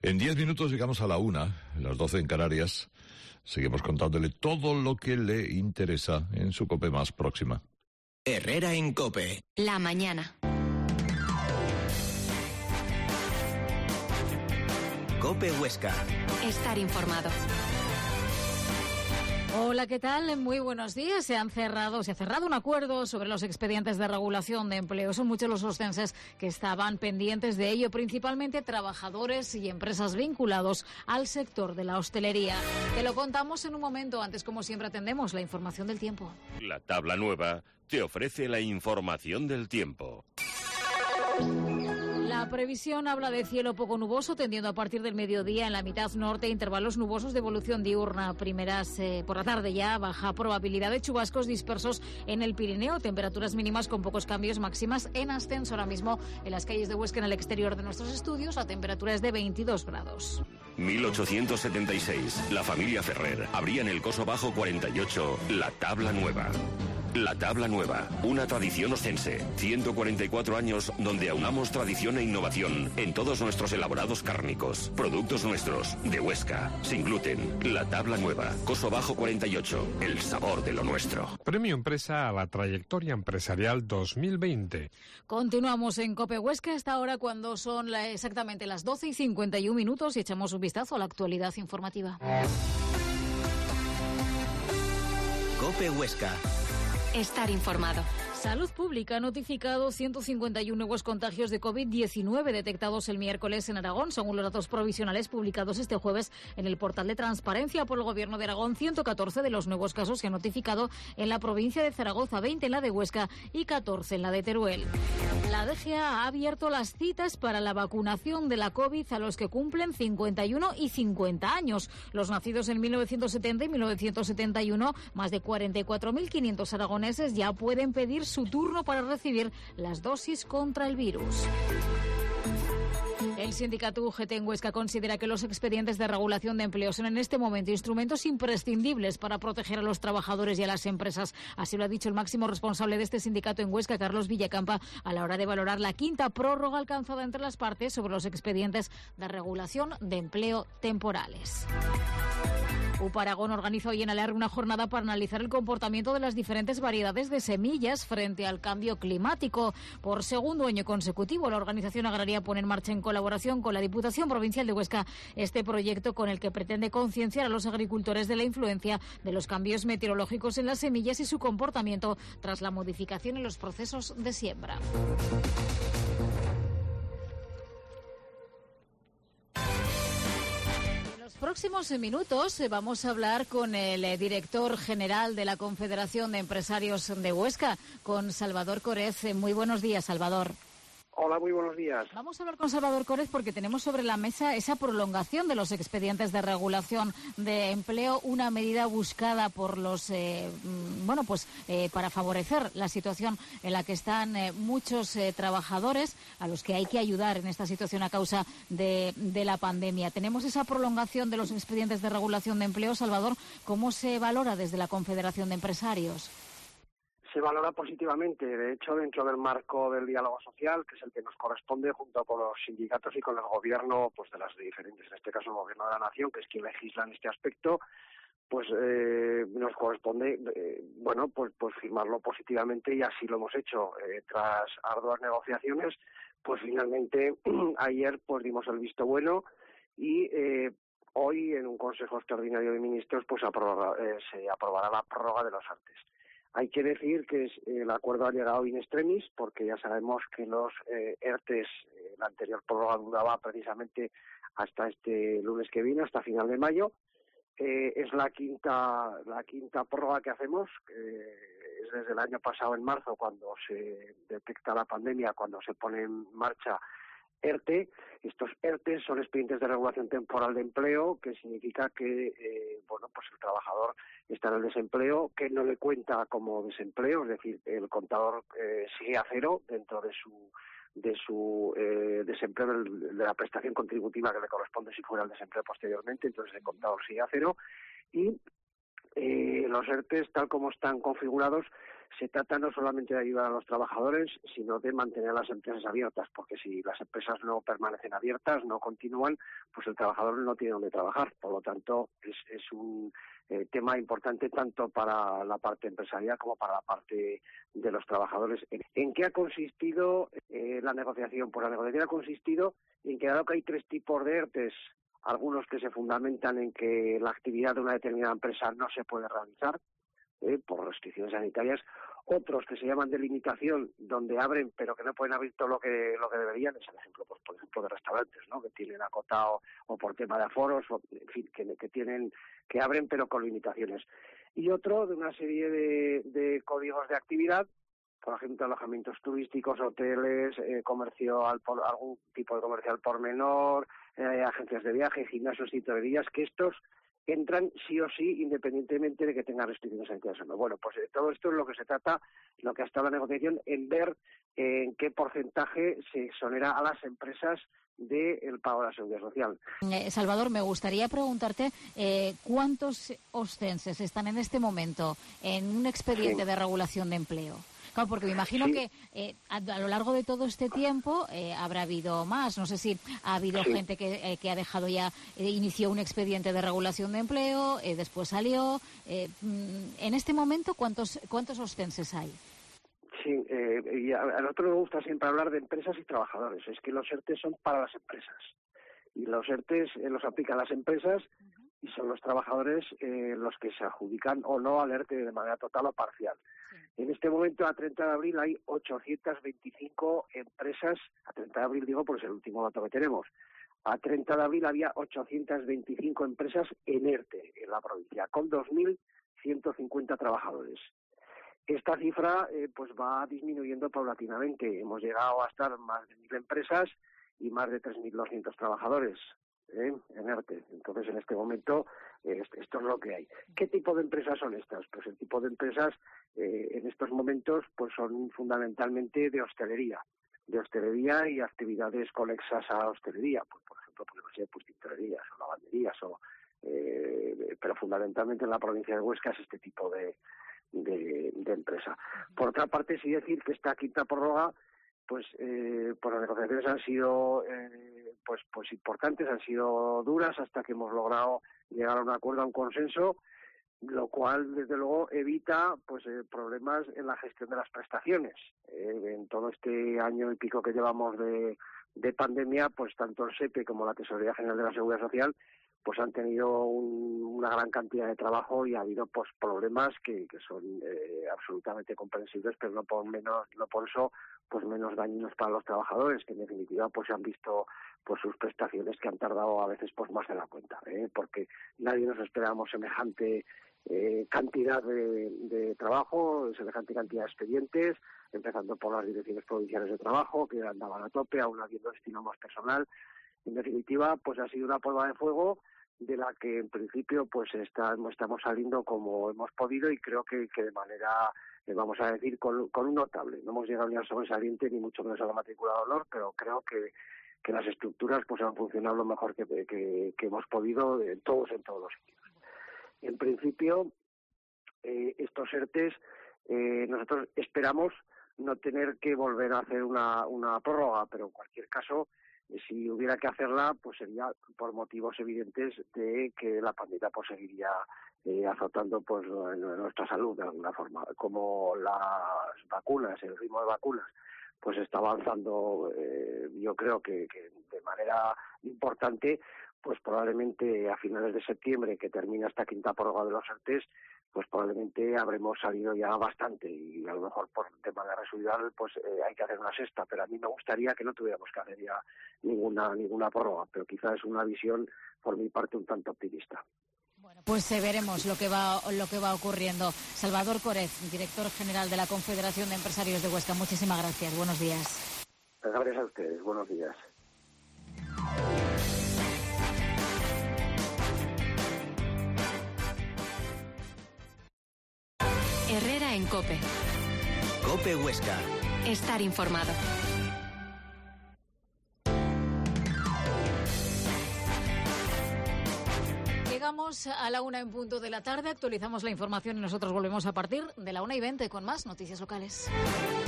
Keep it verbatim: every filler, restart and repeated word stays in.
En diez minutos llegamos a la una, las doce en Canarias. Seguimos contándole todo lo que le interesa en su COPE más próxima. Herrera en COPE. La mañana. COPE Huesca. Estar informado. Hola, ¿qué tal? Muy buenos días. Se han cerrado, se ha cerrado un acuerdo sobre los expedientes de regulación de empleo. Son muchos los ostenses que estaban pendientes de ello, principalmente trabajadores y empresas vinculados al sector de la hostelería. Te lo contamos en un momento. Antes, como siempre, atendemos la información del tiempo. La tabla nueva te ofrece la información del tiempo. La previsión habla de cielo poco nuboso, tendiendo a partir del mediodía en la mitad norte, intervalos nubosos de evolución diurna. Primeras eh, por la tarde ya, baja probabilidad de chubascos dispersos en el Pirineo, temperaturas mínimas con pocos cambios, máximas en ascenso ahora mismo en las calles de Huesca, en el exterior de nuestros estudios. La temperatura es de veintidós grados. mil ochocientos setenta y seis, la familia Ferrer abría en el Coso Bajo cuarenta y ocho la tabla nueva. La Tabla Nueva, una tradición ostense. ciento cuarenta y cuatro años donde aunamos tradición e innovación en todos nuestros elaborados cárnicos. Productos nuestros, de Huesca, sin gluten. La Tabla Nueva, Coso Bajo cuarenta y ocho, el sabor de lo nuestro. Premio Empresa a la trayectoria empresarial dos mil veinte. Continuamos en COPE Huesca hasta ahora cuando son la, exactamente las doce y cincuenta y un minutos y echamos un vistazo a la actualidad informativa. COPE Huesca. Estar informado. Salud Pública ha notificado ciento cincuenta y uno nuevos contagios de COVID diecinueve detectados el miércoles en Aragón, según los datos provisionales publicados este jueves en el portal de transparencia por el Gobierno de Aragón. ciento catorce de los nuevos casos se han notificado en la provincia de Zaragoza, veinte en la de Huesca y catorce en la de Teruel. La D G A ha abierto las citas para la vacunación de la COVID a los que cumplen cincuenta y uno y cincuenta años. Los nacidos en mil novecientos setenta y mil novecientos setenta y uno, más de cuarenta y cuatro mil quinientos aragoneses ya pueden pedir su turno para recibir las dosis contra el virus. El sindicato U G T en Huesca considera que los expedientes de regulación de empleo son en este momento instrumentos imprescindibles para proteger a los trabajadores y a las empresas. Así lo ha dicho el máximo responsable de este sindicato en Huesca, Carlos Villacampa, a la hora de valorar la quinta prórroga alcanzada entre las partes sobre los expedientes de regulación de empleo temporales. UPA-Aragón organiza hoy en Alargue una jornada para analizar el comportamiento de las diferentes variedades de semillas frente al cambio climático. Por segundo año consecutivo, la organización agraria pone en marcha en colaboración con la Diputación Provincial de Huesca este proyecto con el que pretende concienciar a los agricultores de la influencia de los cambios meteorológicos en las semillas y su comportamiento tras la modificación en los procesos de siembra. Próximos minutos vamos a hablar con el director general de la Confederación de Empresarios de Huesca, con Salvador Corez. Muy buenos días, Salvador. Hola, muy buenos días. Vamos a hablar con Salvador Corez porque tenemos sobre la mesa esa prolongación de los expedientes de regulación de empleo, una medida buscada por los, eh, bueno, pues eh, para favorecer la situación en la que están eh, muchos eh, trabajadores a los que hay que ayudar en esta situación a causa de, de la pandemia. Tenemos esa prolongación de los expedientes de regulación de empleo. Salvador, ¿cómo se valora desde la Confederación de Empresarios? Se valora positivamente, de hecho, dentro del marco del diálogo social, que es el que nos corresponde junto con los sindicatos y con el gobierno, pues de las diferentes, en este caso el gobierno de la nación, que es quien legisla en este aspecto, pues eh, nos corresponde, eh, bueno, pues, pues firmarlo positivamente y así lo hemos hecho. Eh, tras arduas negociaciones, pues finalmente ayer pues dimos el visto bueno y eh, hoy en un Consejo Extraordinario de Ministros pues aprobará, eh, se aprobará la prórroga de los E R Tes. Hay que decir que el acuerdo ha llegado in extremis, porque ya sabemos que los eh, E R Tes, eh, la anterior prórroga duraba precisamente hasta este lunes que viene, hasta final de mayo. Eh, es la quinta la quinta prórroga que hacemos, eh, es desde el año pasado, en marzo, cuando se detecta la pandemia, cuando se pone en marcha E R T. Estos E R Tes son expedientes de regulación temporal de empleo, que significa que eh, bueno, pues el trabajador está en el desempleo, que no le cuenta como desempleo, es decir, el contador eh, sigue a cero dentro de su de su eh, desempleo, de la prestación contributiva que le corresponde si fuera el desempleo posteriormente, entonces el contador sigue a cero y Eh, los ERTEs, tal como están configurados, se trata no solamente de ayudar a los trabajadores, sino de mantener las empresas abiertas, porque si las empresas no permanecen abiertas, no continúan, pues el trabajador no tiene donde trabajar. Por lo tanto, es, es un eh, tema importante tanto para la parte empresarial como para la parte de los trabajadores. ¿En qué ha consistido eh, la negociación? Pues la negociación ha consistido en que, dado que hay tres tipos de ERTEs, algunos que se fundamentan en que la actividad de una determinada empresa no se puede realizar, Eh, por restricciones sanitarias, otros que se llaman de limitación, donde abren pero que no pueden abrir todo lo que lo que deberían, es el ejemplo, pues por ejemplo de restaurantes, ¿no?, que tienen acotado o por tema de aforos, o, en fin, que, que tienen que abren pero con limitaciones. Y otro de una serie de, de códigos de actividad, por ejemplo, alojamientos turísticos, hoteles, eh, comercio al por, algún tipo de comercio al por menor, eh, agencias de viaje, gimnasios y titularías, que estos entran sí o sí, independientemente de que tengan restricciones sanitarias o no. Bueno, pues de todo esto es lo que se trata, lo que ha estado la negociación, en ver eh, en qué porcentaje se exonera a las empresas del pago de la seguridad social. Eh, Salvador, me gustaría preguntarte eh, cuántos ostenses están en este momento en un expediente sí. de regulación de empleo. Claro, porque me imagino sí. que eh, a, a lo largo de todo este tiempo eh, habrá habido más. No sé si ha habido sí. gente que, eh, que ha dejado ya, eh, inició un expediente de regulación de empleo, eh, después salió. Eh, en este momento, ¿cuántos cuántos ostenses hay? Sí, eh, y a, a nosotros nos gusta siempre hablar de empresas y trabajadores. Es que los ERTEs son para las empresas. Y los ERTEs eh, los aplican las empresas uh-huh. y son los trabajadores eh, los que se adjudican o no al ERTE de manera total o parcial. En este momento, a treinta de abril, hay ochocientas veinticinco empresas, a treinta de abril digo porque es el último dato que tenemos, a treinta de abril había ochocientas veinticinco empresas en ERTE en la provincia, con dos mil ciento cincuenta trabajadores. Esta cifra eh, pues va disminuyendo paulatinamente. Hemos llegado a estar más de mil empresas y más de tres mil doscientos trabajadores ¿eh? en ERTE. Entonces, en este momento, eh, esto es lo que hay. ¿Qué tipo de empresas son estas? Pues el tipo de empresas eh, en estos momentos pues son fundamentalmente de hostelería, de hostelería y actividades conexas a hostelería, pues por ejemplo, pues, no sé, pues tintorerías o lavanderías, o, eh, pero fundamentalmente en la provincia de Huesca es este tipo de, de, de empresa. Por otra parte, sí decir que esta quinta prórroga, pues eh, por las negociaciones han sido eh, pues pues importantes, han sido duras hasta que hemos logrado llegar a un acuerdo, a un consenso, lo cual desde luego evita pues eh, problemas en la gestión de las prestaciones. Eh, en todo este año y pico que llevamos de, de pandemia, pues tanto el SEPE como la Tesorería General de la Seguridad Social pues han tenido un, una gran cantidad de trabajo y ha habido pues problemas que, que son eh, absolutamente comprensibles, pero no por menos, no por eso pues menos dañinos para los trabajadores, que en definitiva pues han visto pues sus prestaciones que han tardado a veces pues más de la cuenta, ¿eh? porque nadie nos esperábamos semejante eh, cantidad de, de trabajo, semejante cantidad de expedientes, empezando por las direcciones provinciales de trabajo, que andaban a tope, aún habiendo destinado más personal. En definitiva, pues ha sido una prueba de fuego de la que en principio pues está, estamos saliendo como hemos podido, y creo que, que de manera, eh, vamos a decir, con, con un notable. No hemos llegado ni al sobresaliente ni mucho menos a la matrícula de honor, pero creo que, que las estructuras pues han funcionado lo mejor que, que, que hemos podido, eh, todos en todos los sitios. En principio, eh, estos ERTEs, eh, nosotros esperamos no tener que volver a hacer una, una prórroga, pero en cualquier caso, si hubiera que hacerla, pues sería por motivos evidentes de que la pandemia pues seguiría eh, azotando pues nuestra salud de alguna forma. Como las vacunas, el ritmo de vacunas, pues está avanzando, eh, yo creo que, que de manera importante, pues probablemente a finales de septiembre, que termina esta quinta prórroga de los ERTEs, pues probablemente habremos salido ya bastante, y a lo mejor por tema de residual pues eh, hay que hacer una sexta, pero a mí me gustaría que no tuviéramos que hacer ya ninguna ninguna prórroga, pero quizás es una visión por mi parte un tanto optimista. Bueno, pues eh, veremos lo que va lo que va ocurriendo. Salvador Corez, director general de la Confederación de Empresarios de Huesca, muchísimas gracias. Buenos días. Gracias a ustedes. Buenos días. Herrera en COPE. COPE Huesca. Estar informado. llegamos a la una en punto de la tarde, actualizamos la información y nosotros volvemos a partir de la una y veinte con más noticias locales.